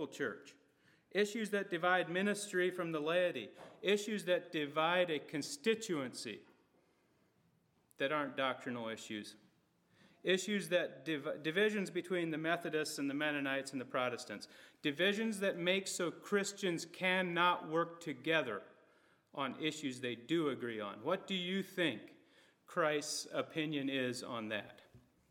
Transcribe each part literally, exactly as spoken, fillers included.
church, issues that divide ministry from the laity, issues that divide a constituency that aren't doctrinal issues, issues that div- divisions between the Methodists and the Mennonites and the Protestants, divisions that make so Christians cannot work together on issues they do agree on. What do you think Christ's opinion is on that?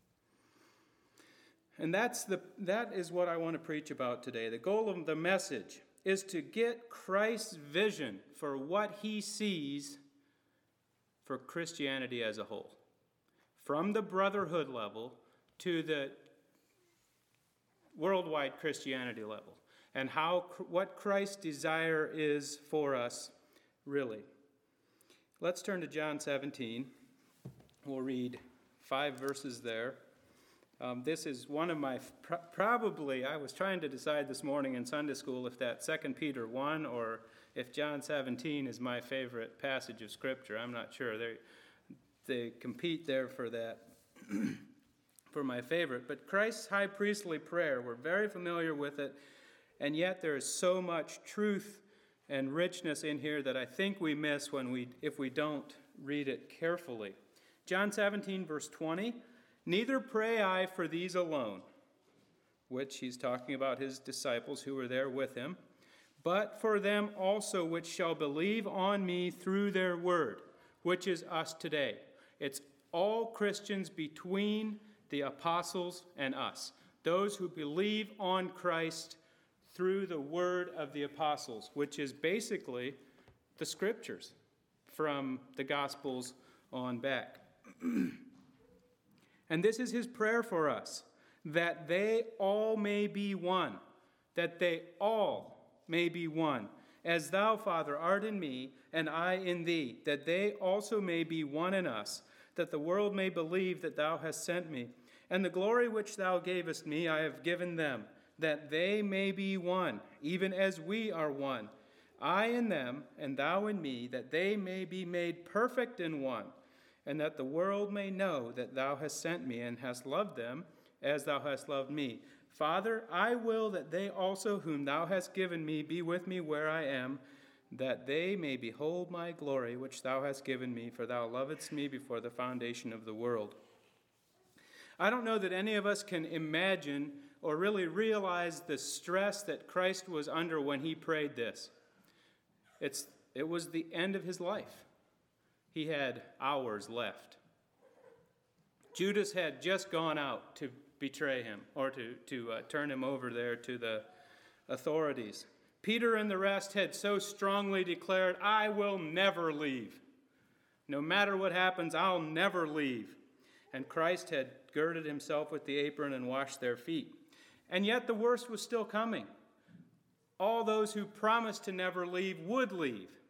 And that's the that is what I want to preach about today. The goal of the message is to get Christ's vision for what he sees for Christianity as a whole, from the brotherhood level to the worldwide Christianity level, and how what Christ's desire is for us, really. Let's turn to John seventeen. We'll read five verses there. Um, this is one of my, pr- probably, I was trying to decide this morning in Sunday school if that Second Peter one or if John seventeen is my favorite passage of Scripture. I'm not sure. They they compete there for that, for my favorite. But Christ's high priestly prayer, we're very familiar with it, and yet there is so much truth and richness in here that I think we miss when we if we don't read it carefully. John seventeen, verse twenty, "Neither pray I for these alone," which he's talking about his disciples who were there with him, "but for them also which shall believe on me through their word," which is us today. It's all Christians between the apostles and us, those who believe on Christ through the word of the apostles, which is basically the scriptures from the Gospels on back. And this is his prayer for us, that they all may be one, that they all may be one, as thou, Father, art in me, and I in thee, that they also may be one in us, that the world may believe that thou hast sent me. And the glory which thou gavest me I have given them, that they may be one, even as we are one. I in them, and thou in me, that they may be made perfect in one, and that the world may know that thou hast sent me and hast loved them as thou hast loved me. Father, I will that they also whom thou hast given me be with me where I am, that they may behold my glory which thou hast given me, for thou lovedst me before the foundation of the world. I don't know that any of us can imagine or really realize the stress that Christ was under when he prayed this. It's, it was the end of his life. He had hours left. Judas had just gone out to betray him or to, to uh, turn him over there to the authorities. Peter and the rest had so strongly declared, I will never leave. No matter what happens, I'll never leave. And Christ had girded himself with the apron and washed their feet. And yet the worst was still coming. All those who promised to never leave would leave.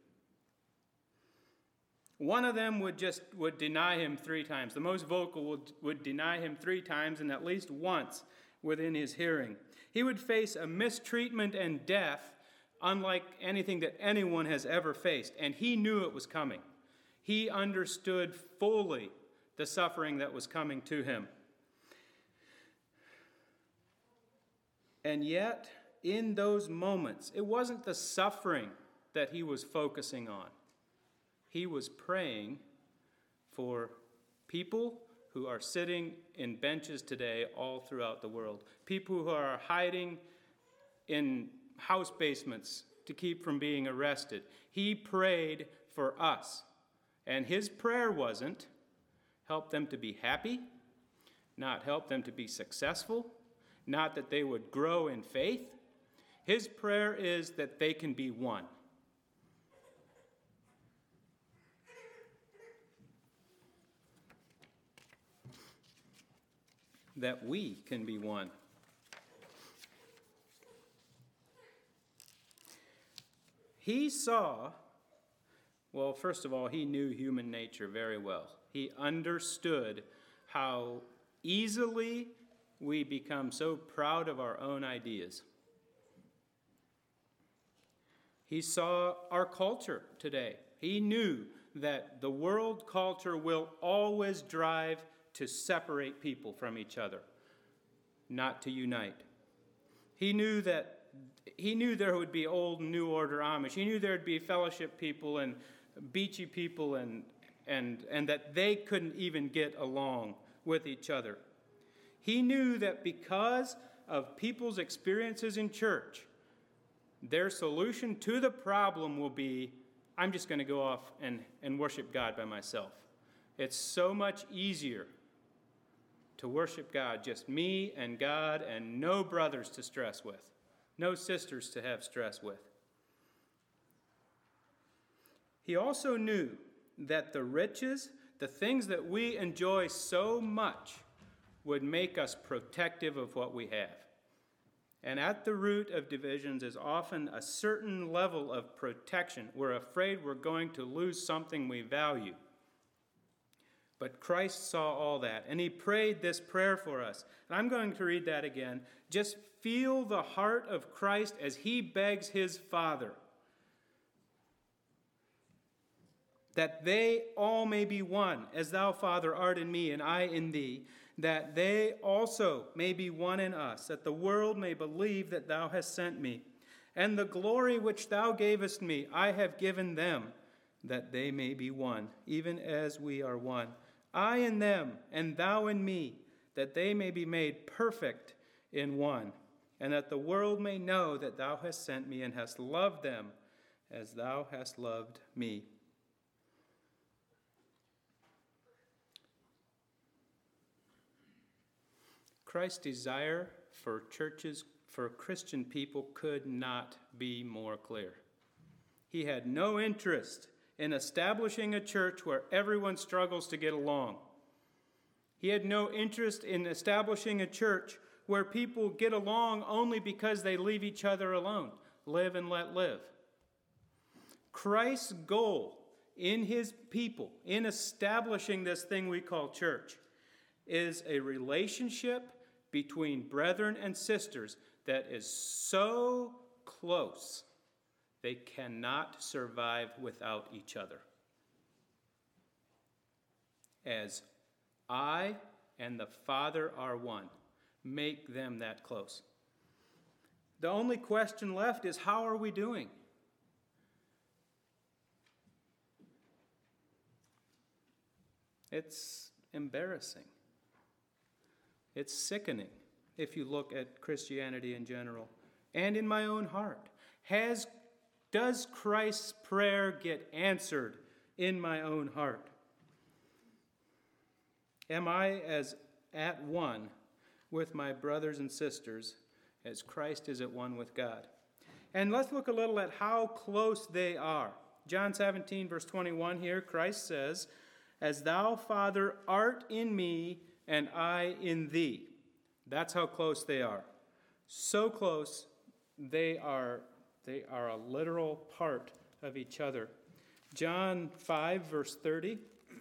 One of them would just would deny him three times. The most vocal would, would deny him three times, and at least once within his hearing. He would face a mistreatment and death unlike anything that anyone has ever faced, and he knew it was coming. He understood fully the suffering that was coming to him. And yet, in those moments, it wasn't the suffering that he was focusing on. He was praying for people who are sitting in benches today all throughout the world. People who are hiding in house basements to keep from being arrested. He prayed for us. And his prayer wasn't help them to be happy, not help them to be successful, not that they would grow in faith. His prayer is that they can be one. That we can be one. He saw, well, first of all, he knew human nature very well. He understood how easily we become so proud of our own ideas. He saw our culture today. He knew that the world culture will always drive to separate people from each other, not to unite. He knew that he knew there would be old and new order Amish. He knew there would be fellowship people and beachy people, and, and, and that they couldn't even get along with each other. He knew that because of people's experiences in church, their solution to the problem will be, I'm just going to go off and, and worship God by myself. It's so much easier to worship God, just me and God, and no brothers to stress with, no sisters to have stress with. He also knew that the riches, the things that we enjoy so much, would make us protective of what we have. And at the root of divisions is often a certain level of protection. We're afraid we're going to lose something we value. But Christ saw all that, and he prayed this prayer for us. And I'm going to read that again. Just feel the heart of Christ as he begs his Father that they all may be one, as thou, Father, art in me and I in thee, that they also may be one in us, that the world may believe that thou hast sent me. And the glory which thou gavest me I have given them, that they may be one, even as we are one. I in them, and thou in me, that they may be made perfect in one, and that the world may know that thou hast sent me and hast loved them as thou hast loved me. Christ's desire for churches, for Christian people, could not be more clear. He had no interest in establishing a church where everyone struggles to get along. He had no interest in establishing a church where people get along only because they leave each other alone. Live and let live. Christ's goal in his people, in establishing this thing we call church, is a relationship between brethren and sisters that is so close they cannot survive without each other. As I and the Father are one, make them that close. The only question left is, how are we doing? It's embarrassing. It's sickening if you look at Christianity in general and in my own heart. Has, does Christ's prayer get answered in my own heart? Am I as at one with my brothers and sisters as Christ is at one with God? And let's look a little at how close they are. John seventeen, verse twenty-one here, Christ says, as thou, Father, art in me, and I in thee. That's how close they are. So close, they are, they are a literal part of each other. John five, verse thirty.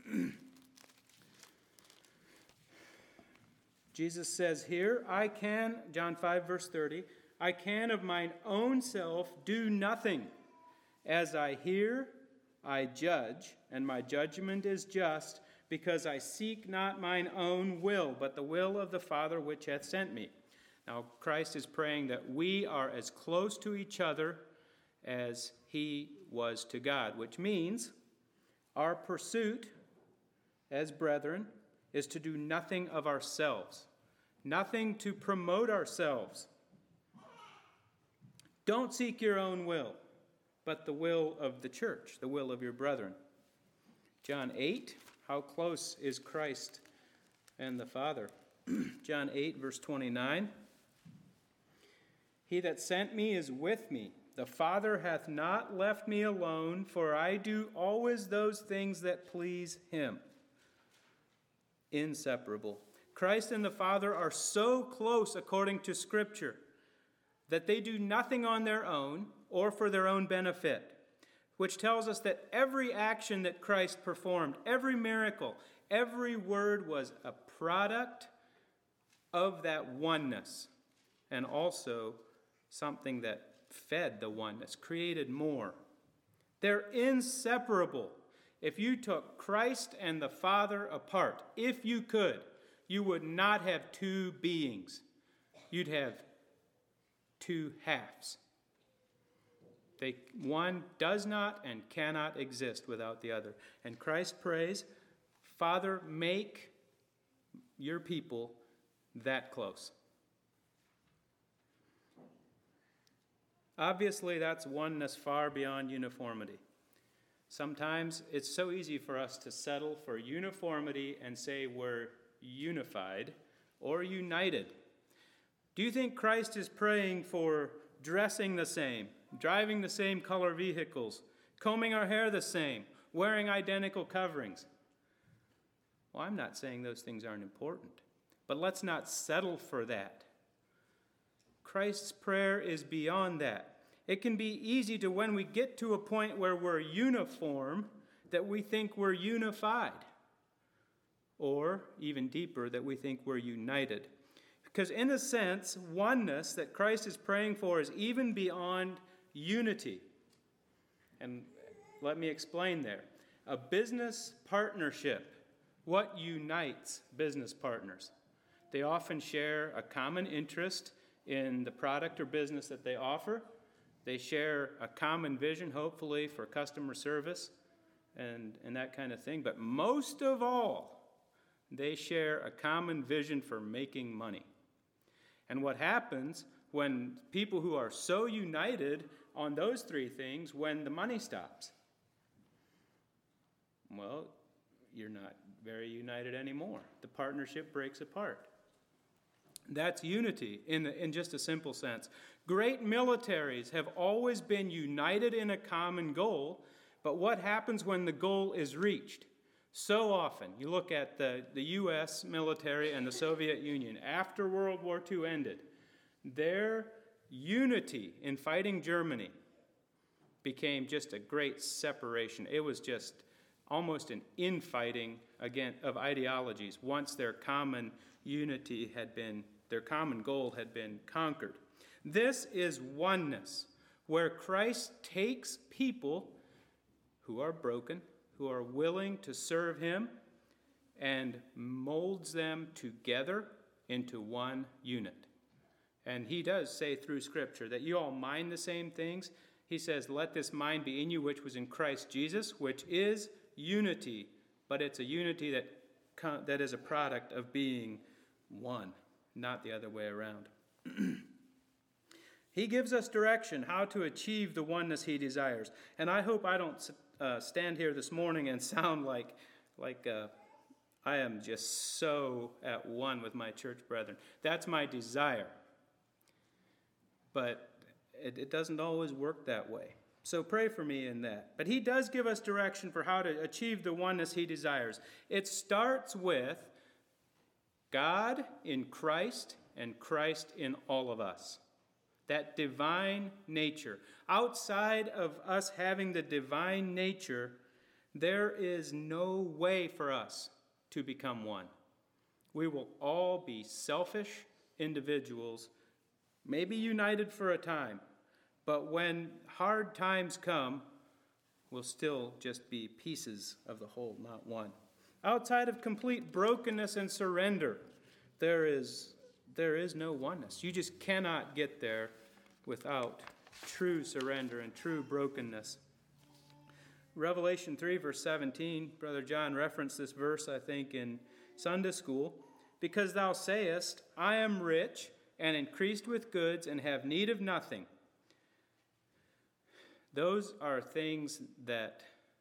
Jesus says here, I can, John five, verse thirty, I can of mine own self do nothing. As I hear, I judge, and my judgment is just, because I seek not mine own will, but the will of the Father which hath sent me. Now, Christ is praying that we are as close to each other as he was to God, which means our pursuit as brethren is to do nothing of ourselves, nothing to promote ourselves. Don't seek your own will, but the will of the church, the will of your brethren. John eight, how close is Christ and the Father? John eight, verse twenty-nine. He that sent me is with me. The Father hath not left me alone, for I do always those things that please him. Inseparable. Christ and the Father are so close according to Scripture that they do nothing on their own or for their own benefit, which tells us that every action that Christ performed, every miracle, every word was a product of that oneness, and also something that fed the oneness, created more. They're inseparable. If you took Christ and the Father apart, if you could, you would not have two beings. You'd have two halves. They, one does not and cannot exist without the other. And Christ prays, Father, make your people that close. Obviously, that's oneness far beyond uniformity. Sometimes it's so easy for us to settle for uniformity and say we're unified or united. Do you think Christ is praying for dressing the same, driving the same color vehicles, combing our hair the same, wearing identical coverings? Well, I'm not saying those things aren't important, but let's not settle for that. Christ's prayer is beyond that. It can be easy to, when we get to a point where we're uniform, that we think we're unified. Or, even deeper, that we think we're united. Because in a sense, oneness that Christ is praying for is even beyond unity. And let me explain there. A business partnership, what unites business partners? They often share a common interest in the product or business that they offer. They share a common vision, hopefully, for customer service and, and that kind of thing. But most of all, they share a common vision for making money. And what happens when people who are so united on those three things, when the money stops? Well, you're not very united anymore. The partnership breaks apart. That's unity in, the, in just a simple sense. Great militaries have always been united in a common goal, but what happens when the goal is reached? So often, you look at the, the U S military and the Soviet Union, after World War Two ended, their unity in fighting Germany became just a great separation. It was just almost an infighting again of ideologies once their common unity had been, their common goal had been conquered. This is oneness, where Christ takes people who are broken, who are willing to serve him, and molds them together into one unit. And he does say through Scripture that you all mind the same things. He says, let this mind be in you, which was in Christ Jesus, which is unity, but it's a unity that, that is a product of being one, not the other way around. He gives us direction how to achieve the oneness he desires. And I hope I don't uh, stand here this morning and sound like, like uh, I am just so at one with my church brethren. That's my desire. But it, it doesn't always work that way. So pray for me in that. But he does give us direction for how to achieve the oneness he desires. It starts with God in Christ and Christ in all of us. That divine nature. Outside of us having the divine nature, there is no way for us to become one. We will all be selfish individuals, maybe united for a time, but when hard times come, we'll still just be pieces of the whole, not one. Outside of complete brokenness and surrender, there is there is no oneness. You just cannot get there without true surrender and true brokenness. Revelation three, verse seventeen, Brother John referenced this verse, I think, in Sunday school. Because thou sayest, I am rich and increased with goods and have need of nothing. Those are things that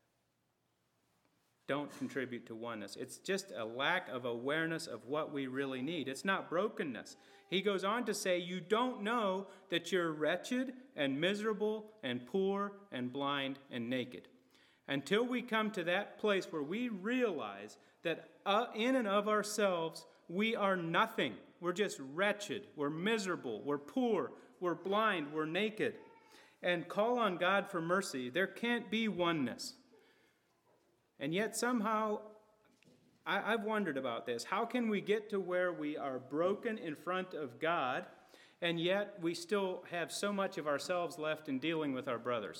don't contribute to oneness. It's just a lack of awareness of what we really need. It's not brokenness. He goes on to say, you don't know that you're wretched and miserable and poor and blind and naked. Until we come to that place where we realize that uh, in and of ourselves, we are nothing. We're just wretched. We're miserable. We're poor. We're blind. We're naked. And call on God for mercy. There can't be oneness. And yet somehow, I, I've wondered about this. How can we get to where we are broken in front of God, and yet we still have so much of ourselves left in dealing with our brothers?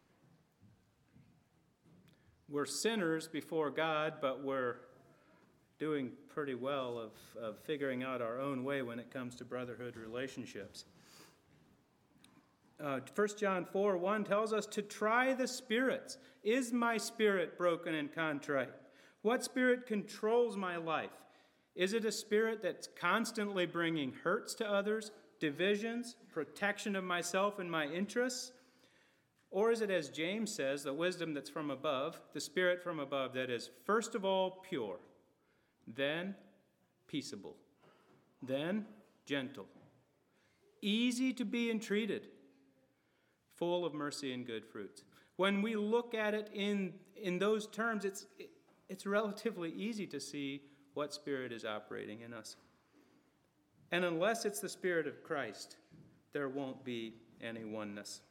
We're sinners before God, but we're doing pretty well of, of figuring out our own way when it comes to brotherhood relationships. uh, First John four one tells us to try the spirits. Is my spirit broken and contrite? What spirit controls my life? Is it a spirit that's constantly bringing hurts to others, divisions, protection of myself and my interests? Or is it, as James says, the wisdom that's from above, the spirit from above that is first of all pure, then peaceable, then gentle, easy to be entreated, full of mercy and good fruits? When we look at it in, in those terms, it's, it's relatively easy to see what spirit is operating in us. And unless it's the Spirit of Christ, there won't be any oneness.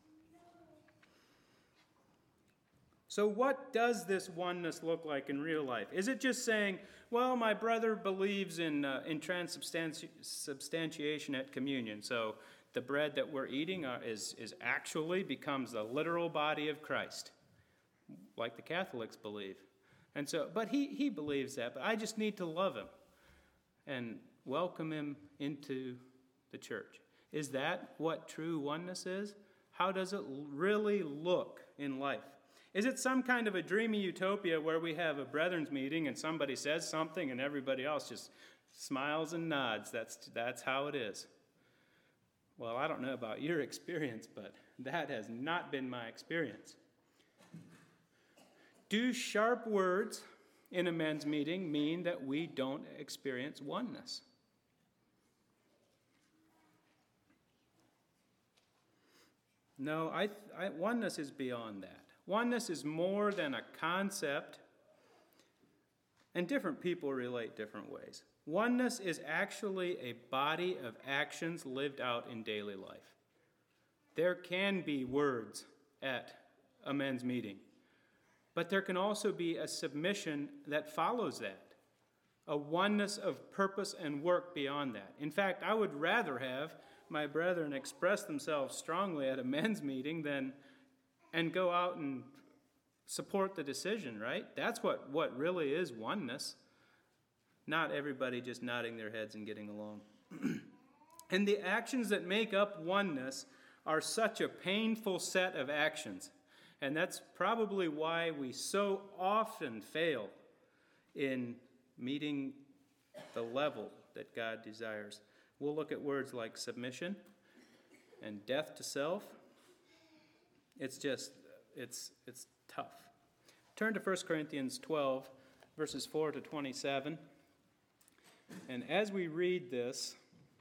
So what does this oneness look like in real life? Is it just saying, well, my brother believes in, uh, in transubstantiation at communion, so the bread that we're eating are, is, is actually becomes the literal body of Christ, like the Catholics believe. And so, but he, he believes that, but I just need to love him and welcome him into the church. Is that what true oneness is? How does it really look in life? Is it some kind of a dreamy utopia where we have a brethren's meeting and somebody says something and everybody else just smiles and nods? That's, that's how it is. Well, I don't know about your experience, but that has not been my experience. Do sharp words in a men's meeting mean that we don't experience oneness? No, I, I, oneness is beyond that. Oneness is more than a concept, and different people relate different ways. Oneness is actually a body of actions lived out in daily life. There can be words at a men's meeting, but there can also be a submission that follows that, a oneness of purpose and work beyond that. In fact, I would rather have my brethren express themselves strongly at a men's meeting than and go out and support the decision, right? That's what, what really is oneness. Not everybody just nodding their heads and getting along. And the actions that make up oneness are such a painful set of actions. And that's probably why we so often fail in meeting the level that God desires. We'll look at words like submission and death to self. It's just, it's it's tough. Turn to First Corinthians twelve, verses four to twenty-seven. And as we read this,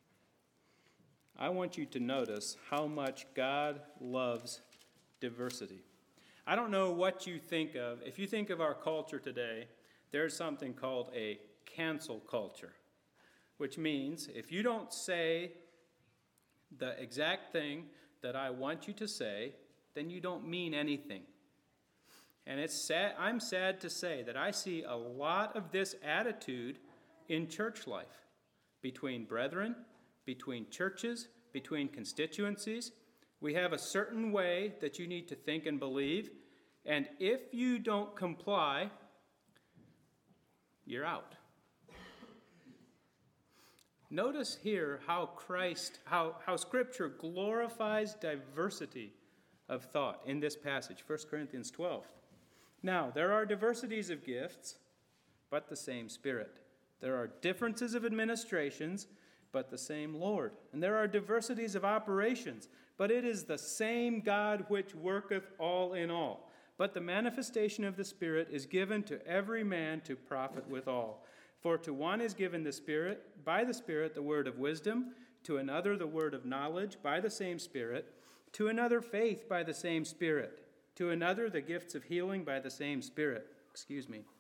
I want you to notice how much God loves diversity. I don't know what you think of. If you think of our culture today, there's something called a cancel culture, which means if you don't say the exact thing that I want you to say, then you don't mean anything. And it's sad, I'm sad to say that I see a lot of this attitude in church life, between brethren, between churches, between constituencies. We have a certain way that you need to think and believe, and if you don't comply, you're out. Notice here how Christ, how, how Scripture glorifies diversity of thought in this passage, First Corinthians twelve. Now, there are diversities of gifts, but the same Spirit. There are differences of administrations, but the same Lord. And there are diversities of operations, but it is the same God which worketh all in all. But the manifestation of the Spirit is given to every man to profit withal. For to one is given the Spirit, by the Spirit, the word of wisdom, to another the word of knowledge, by the same Spirit, to another faith by the same Spirit, to another the gifts of healing by the same Spirit. Excuse me.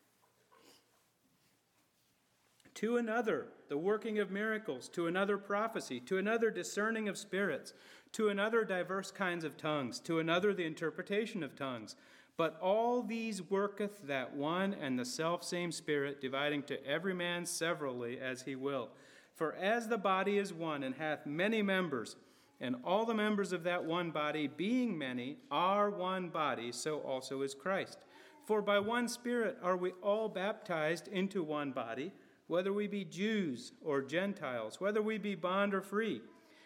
To another the working of miracles, to another prophecy, to another discerning of spirits, to another diverse kinds of tongues, to another the interpretation of tongues. But all these worketh that one and the selfsame Spirit, dividing to every man severally as he will. For as the body is one and hath many members, and all the members of that one body, being many, are one body, so also is Christ. For by one Spirit are we all baptized into one body, whether we be Jews or Gentiles, whether we be bond or free,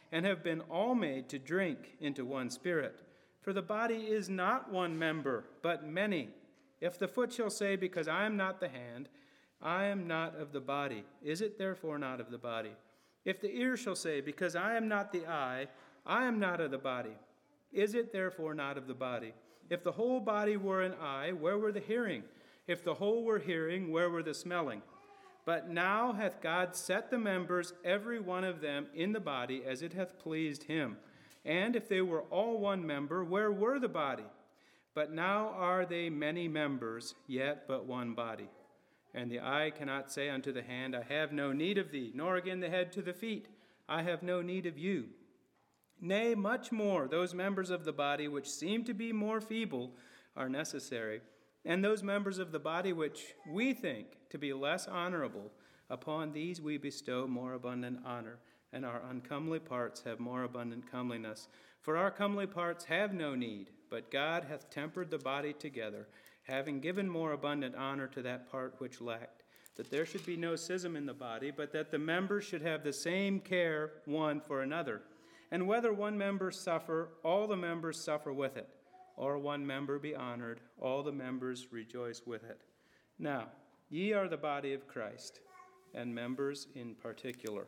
and have been all made to drink into one spirit. For the body is not one member, but many. If the foot shall say, because I am not the hand, I am not of the body, is it therefore not of the body? If the ear shall say, because I am not the eye, I am not of the body, is it therefore not of the body? If the whole body were an eye, where were the hearing? If the whole were hearing, where were the smelling? But now hath God set the members, every one of them, in the body, as it hath pleased him. And if they were all one member, where were the body? But now are they many members, yet but one body. And the eye cannot say unto the hand, I have no need of thee, nor again the head to the feet, I have no need of you. Nay, much more, those members of the body which seem to be more feeble are necessary, and those members of the body which we think to be less honorable, upon these we bestow more abundant honor, and our uncomely parts have more abundant comeliness. For our comely parts have no need, but God hath tempered the body together, having given more abundant honor to that part which lacked, that there should be no schism in the body, but that the members should have the same care one for another. And whether one member suffer, all the members suffer with it, or one member be honored, all the members rejoice with it. Now, ye are the body of Christ, and members in particular.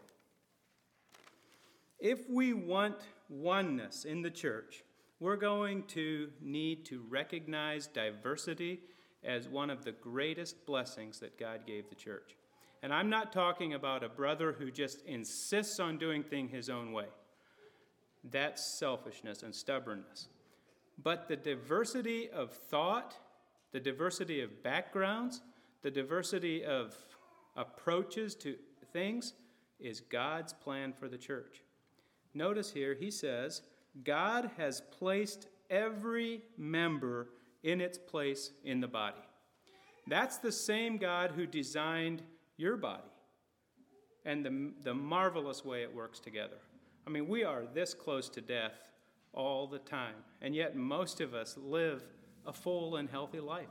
If we want oneness in the church, we're going to need to recognize diversity as one of the greatest blessings that God gave the church. And I'm not talking about a brother who just insists on doing things his own way. That's selfishness and stubbornness. But the diversity of thought, the diversity of backgrounds, the diversity of approaches to things is God's plan for the church. Notice here, he says, God has placed every member in its place in the body. That's the same God who designed your body and the, the marvelous way it works together. I mean, we are this close to death all the time, and yet most of us live a full and healthy life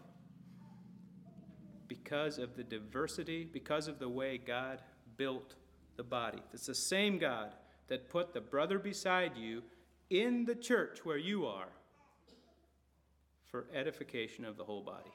because of the diversity, because of the way God built the body. It's the same God that put the brother beside you in the church where you are for edification of the whole body.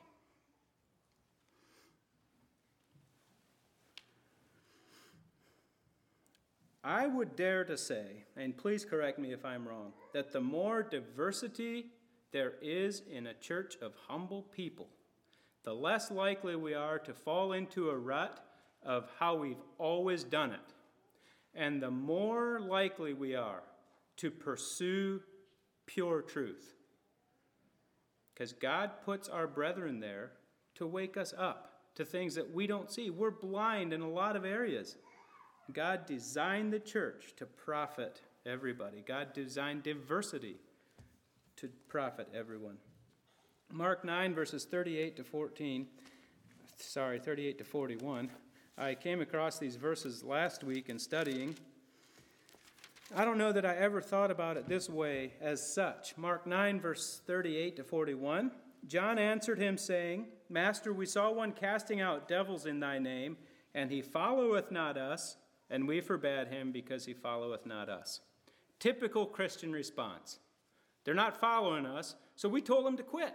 I would dare to say, and please correct me if I'm wrong, that the more diversity there is in a church of humble people, the less likely we are to fall into a rut of how we've always done it. And the more likely we are to pursue pure truth. Because God puts our brethren there to wake us up to things that we don't see. We're blind in a lot of areas. God designed the church to profit everybody. God designed diversity to profit everyone. Mark nine, verses thirty-eight to fourteen, sorry, thirty-eight to forty-one. I came across these verses last week in studying. I don't know that I ever thought about it this way as such. Mark nine, verse thirty-eight to forty-one. John answered him, saying, Master, we saw one casting out devils in thy name, and he followeth not us, and we forbade him because he followeth not us. Typical Christian response. They're not following us, so we told them to quit.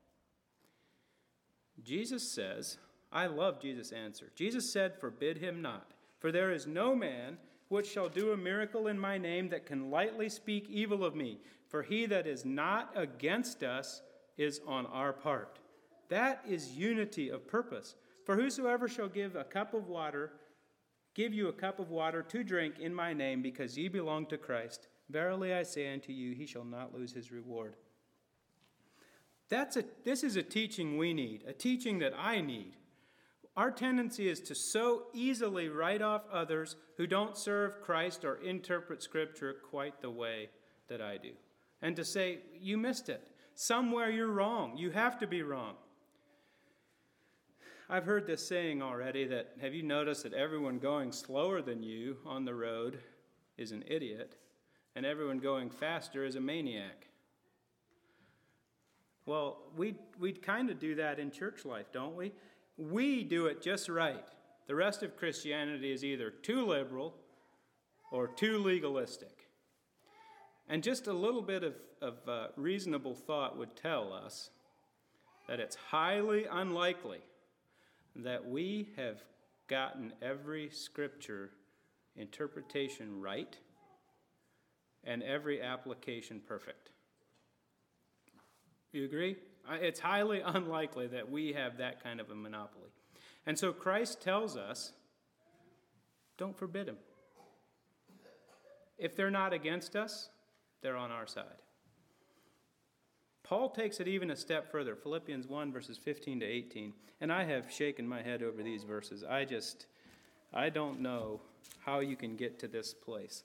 Jesus says, I love Jesus' answer. Jesus said, forbid him not, for there is no man which shall do a miracle in my name that can lightly speak evil of me. For he that is not against us is on our part. That is unity of purpose. For whosoever shall give a cup of water, give you a cup of water to drink in my name, because ye belong to Christ, verily I say unto you, he shall not lose his reward. That's a, this is a teaching we need, a teaching that I need. Our tendency is to so easily write off others who don't serve Christ or interpret Scripture quite the way that I do. And to say, you missed it. Somewhere you're wrong. You have to be wrong. I've heard this saying already that, have you noticed that everyone going slower than you on the road is an idiot, and everyone going faster is a maniac? Well, we we kind of do that in church life, don't we? We do it just right. The rest of Christianity is either too liberal or too legalistic. And just a little bit of, of uh, reasonable thought would tell us that it's highly unlikely that we have gotten every scripture interpretation right and every application perfect. You agree? It's highly unlikely that we have that kind of a monopoly. And so Christ tells us, don't forbid them. If they're not against us, they're on our side. Paul takes it even a step further. Philippians one, verses fifteen to eighteen. And I have shaken my head over these verses. I just, I don't know how you can get to this place.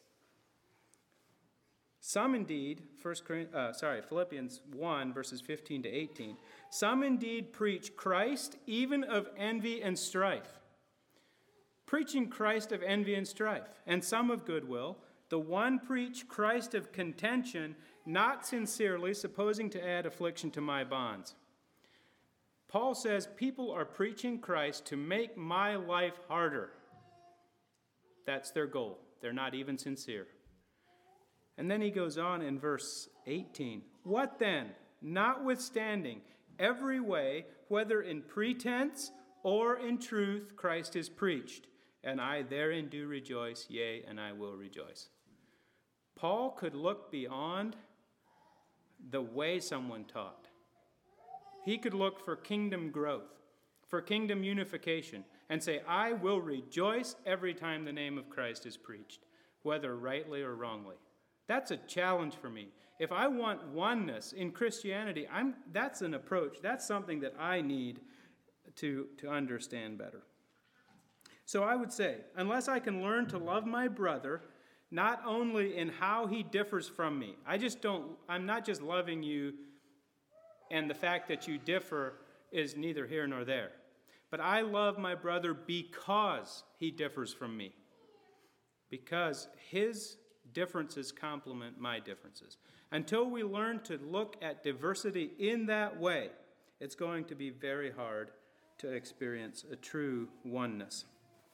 Some indeed, First, uh, sorry, Philippians one, verses fifteen to eighteen. Some indeed preach Christ even of envy and strife. Preaching Christ of envy and strife. And some of goodwill. The one preach Christ of contention, not sincerely, supposing to add affliction to my bonds. Paul says people are preaching Christ to make my life harder. That's their goal. They're not even sincere. And then he goes on in verse eighteen. What then? Notwithstanding, every way, whether in pretense or in truth, Christ is preached. And I therein do rejoice, yea, and I will rejoice. Paul could look beyond the way someone taught. He could look for kingdom growth, for kingdom unification, and say, I will rejoice every time the name of Christ is preached, whether rightly or wrongly. That's a challenge for me. If I want oneness in Christianity, I'm, that's an approach. That's something that I need to, to understand better. So I would say, unless I can learn to love my brother, not only in how he differs from me, I just don't, I'm not just loving you, and the fact that you differ is neither here nor there. But I love my brother because he differs from me. Because his differences complement my differences. Until we learn to look at diversity in that way, it's going to be very hard to experience a true oneness.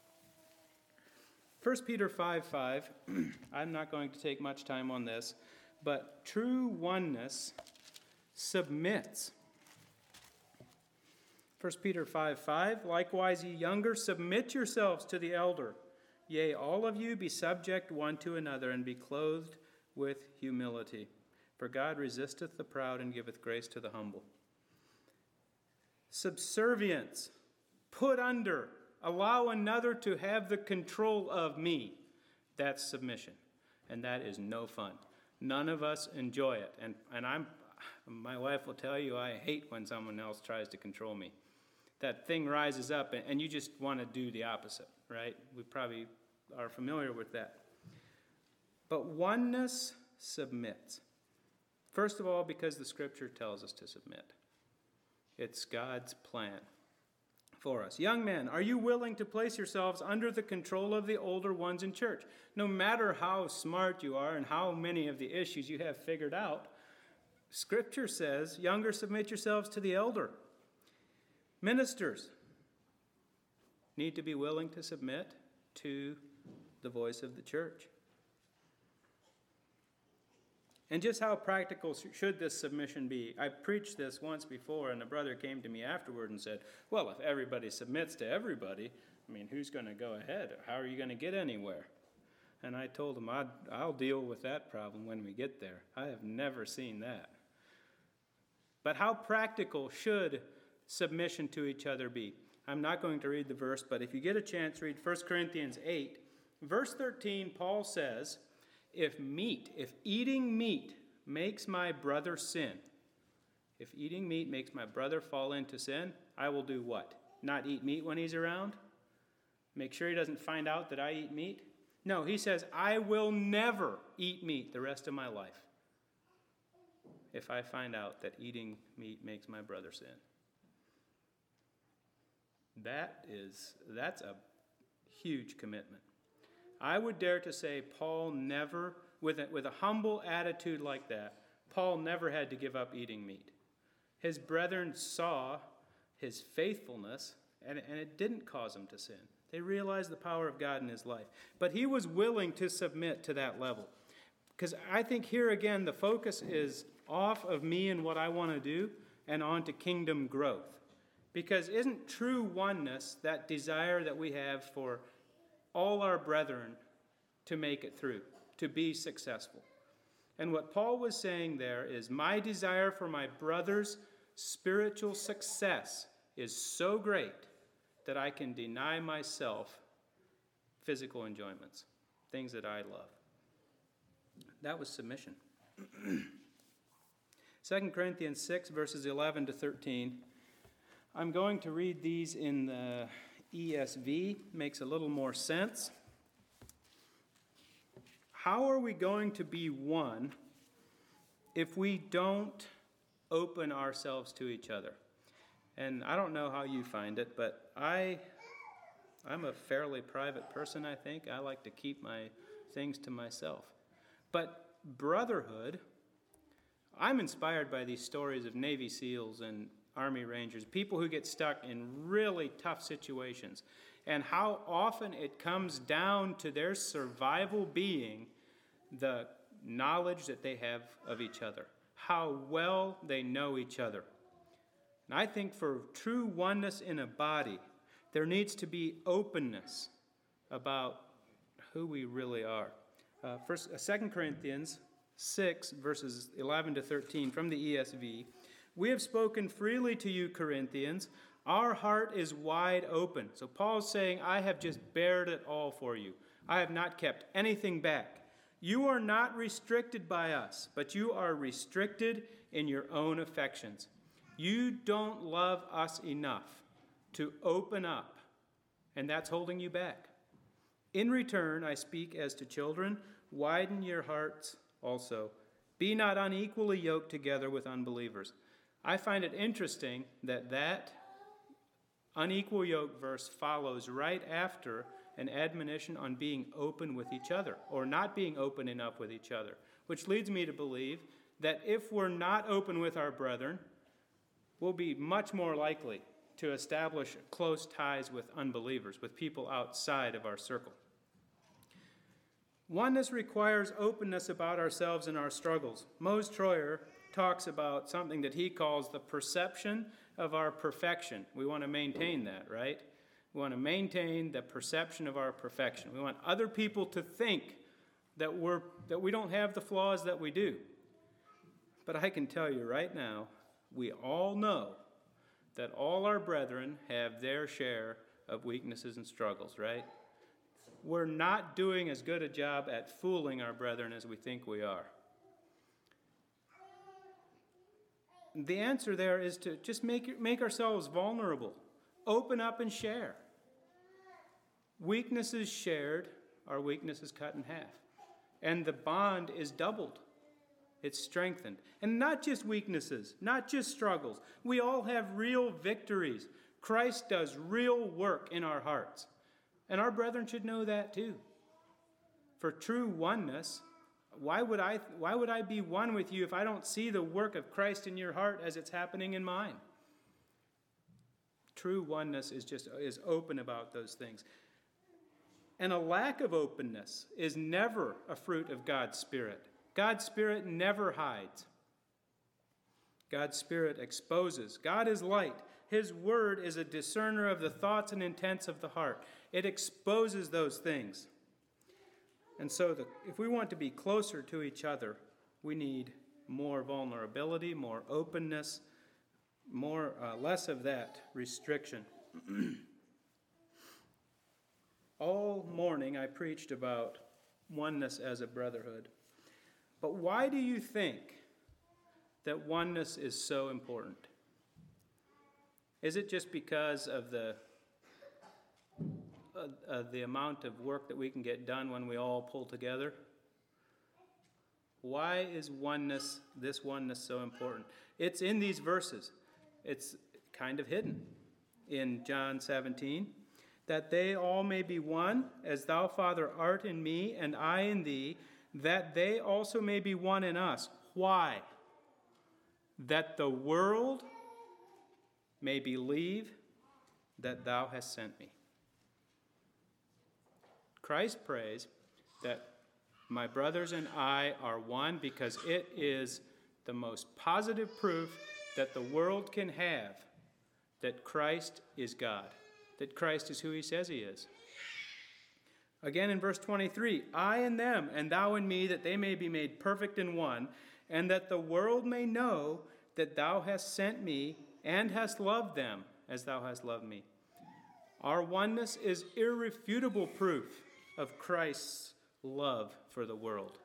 First Peter five five, I'm not going to take much time on this, but true oneness submits. First Peter five five, likewise ye younger, submit yourselves to the elder. Yea, all of you be subject one to another, and be clothed with humility. For God resisteth the proud, and giveth grace to the humble. Subservience, put under, allow another to have the control of me. That's submission. And that is no fun. None of us enjoy it. And, and I'm, my wife will tell you I hate when someone else tries to control me. That thing rises up and, and you just want to do the opposite, right? We probably are familiar with that. But oneness submits. First of all, because the Scripture tells us to submit. It's God's plan for us. Young men, are you willing to place yourselves under the control of the older ones in church? No matter how smart you are and how many of the issues you have figured out, Scripture says, younger, submit yourselves to the elder. Ministers need to be willing to submit to the voice of the church. And just how practical should this submission be? I preached this once before, and a brother came to me afterward and said, well, if everybody submits to everybody, I mean, who's going to go ahead? How are you going to get anywhere? And I told him, I'd, I'll deal with that problem when we get there. I have never seen that. But how practical should submission to each other be? I'm not going to read the verse, but if you get a chance, read First Corinthians eight. Verse thirteen, Paul says, If meat, if eating meat makes my brother sin, if eating meat makes my brother fall into sin, I will do what? Not eat meat when he's around? Make sure he doesn't find out that I eat meat? No, he says, I will never eat meat the rest of my life if I find out that eating meat makes my brother sin. That is, that's a huge commitment. I would dare to say Paul never, with a, with a humble attitude like that, Paul never had to give up eating meat. His brethren saw his faithfulness, and, and it didn't cause him to sin. They realized the power of God in his life. But he was willing to submit to that level. Because I think here again, the focus is off of me and what I want to do and on to kingdom growth. Because isn't true oneness that desire that we have for all our brethren to make it through, to be successful? And what Paul was saying there is, my desire for my brother's spiritual success is so great that I can deny myself physical enjoyments, things that I love. That was submission. Second Corinthians six, verses eleven to thirteen. I'm going to read these in the E S V. Makes a little more sense. How are we going to be one if we don't open ourselves to each other? And I don't know how you find it, but I, I'm a fairly private person, I think. I like to keep my things to myself. But brotherhood, I'm inspired by these stories of Navy SEALs and Army Rangers, people who get stuck in really tough situations, and how often it comes down to their survival being the knowledge that they have of each other, how well they know each other. And I think for true oneness in a body, there needs to be openness about who we really are. Uh, first, uh, Second Corinthians six, verses eleven to thirteen from the E S V. We have spoken freely to you, Corinthians. Our heart is wide open. So Paul's saying, I have just bared it all for you. I have not kept anything back. You are not restricted by us, but you are restricted in your own affections. You don't love us enough to open up, and that's holding you back. In return, I speak as to children, widen your hearts also. Be not unequally yoked together with unbelievers. I find it interesting that that unequal yoke verse follows right after an admonition on being open with each other, or not being open enough with each other, which leads me to believe that if we're not open with our brethren, we'll be much more likely to establish close ties with unbelievers, with people outside of our circle. Oneness requires openness about ourselves and our struggles. Mose Troyer talks about something that he calls the perception of our perfection. We want to maintain that, right? We want to maintain the perception of our perfection. We want other people to think that we're that we don't have the flaws that we do. But I can tell you right now, we all know that all our brethren have their share of weaknesses and struggles, right? We're not doing as good a job at fooling our brethren as we think we are. The answer there is to just make, make ourselves vulnerable. Open up and share. Weaknesses shared are weaknesses cut in half. And the bond is doubled. It's strengthened. And not just weaknesses, not just struggles. We all have real victories. Christ does real work in our hearts. And our brethren should know that too. For true oneness, why would I why would I be one with you if I don't see the work of Christ in your heart as it's happening in mine? True oneness is just is open about those things. And a lack of openness is never a fruit of God's Spirit. God's Spirit never hides. God's Spirit exposes. God is light. His word is a discerner of the thoughts and intents of the heart. It exposes those things. And so the, if we want to be closer to each other, we need more vulnerability, more openness, more uh, less of that restriction. All morning I preached about oneness as a brotherhood. But why do you think that oneness is so important? Is it just because of the uh, uh, the amount of work that we can get done when we all pull together? Why is oneness, this oneness, so important? It's in these verses. It's kind of hidden in John seventeen. That they all may be one, as thou, Father, art in me, and I in thee, that they also may be one in us. Why? That the world may believe that thou hast sent me. Christ prays that My brothers and I are one because it is the most positive proof that the world can have that Christ is God, that Christ is who he says he is. Again in verse twenty-three, I and them, and thou and me, that they may be made perfect in one, and that the world may know that thou hast sent me and hast loved them as thou hast loved me. Our oneness is irrefutable proof of Christ's love for the world.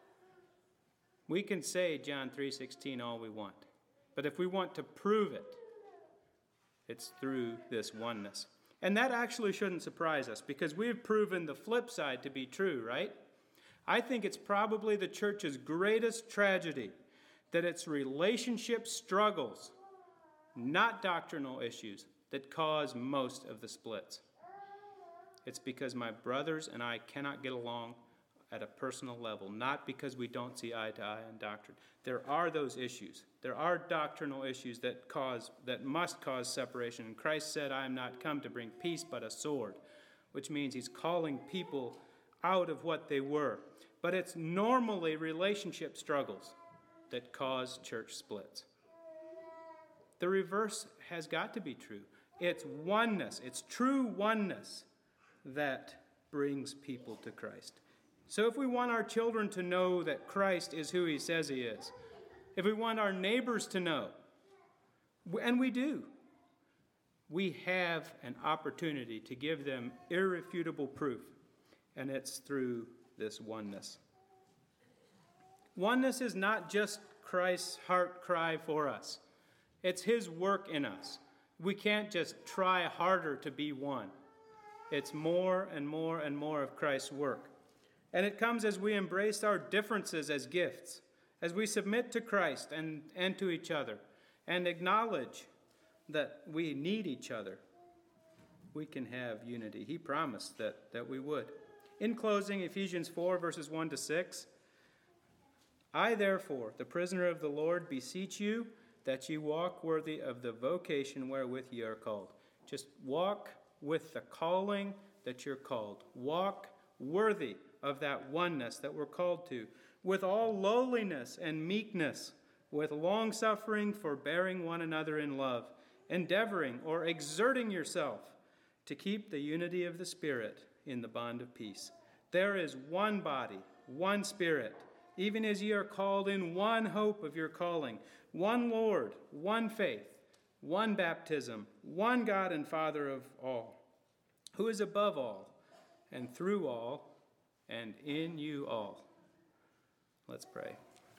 We can say John three sixteen all we want, but if we want to prove it, it's through this oneness. And that actually shouldn't surprise us, because we've proven the flip side to be true, right? I think it's probably the church's greatest tragedy that it's relationship struggles, not doctrinal issues, that cause most of the splits. It's because my brothers and I cannot get along at a personal level, not because we don't see eye to eye on doctrine. There are those issues. There are doctrinal issues that cause, that must cause separation. And Christ said, I am not come to bring peace but a sword, which means he's calling people out of what they were. But it's normally relationship struggles that cause church splits. The reverse has got to be true. It's oneness, it's true oneness that brings people to Christ. So if we want our children to know that Christ is who he says he is, if we want our neighbors to know, and we do, we have an opportunity to give them irrefutable proof, and it's through this oneness. Oneness is not just Christ's heart cry for us. It's his work in us. We can't just try harder to be one. It's more and more and more of Christ's work. And it comes as we embrace our differences as gifts, as we submit to Christ and, and to each other, and acknowledge that we need each other. We can have unity. He promised that, that we would. In closing, Ephesians four, verses one to six, I, therefore, the prisoner of the Lord, beseech you that ye walk worthy of the vocation wherewith ye are called. Just walk with the calling that you're called. Walk worthy of that oneness that we're called to, with all lowliness and meekness, with long-suffering, forbearing one another in love, endeavoring or exerting yourself to keep the unity of the Spirit in the bond of peace. There is one body, one Spirit, even as ye are called in one hope of your calling, one Lord, one faith, one baptism, one God and Father of all, who is above all, and through all, and in you all. Let's pray.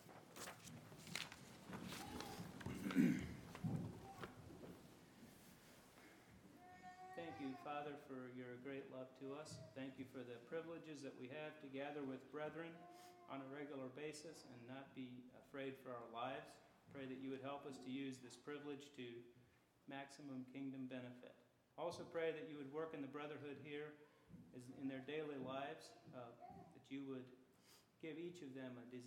Thank you, Father, for your great love to us. Thank you for the privileges that we have to gather with brethren on a regular basis and not be afraid for our lives. Pray that you would help us to use this privilege to maximum kingdom benefit. Also pray that you would work in the brotherhood here as in their daily lives, uh, that you would give each of them a desire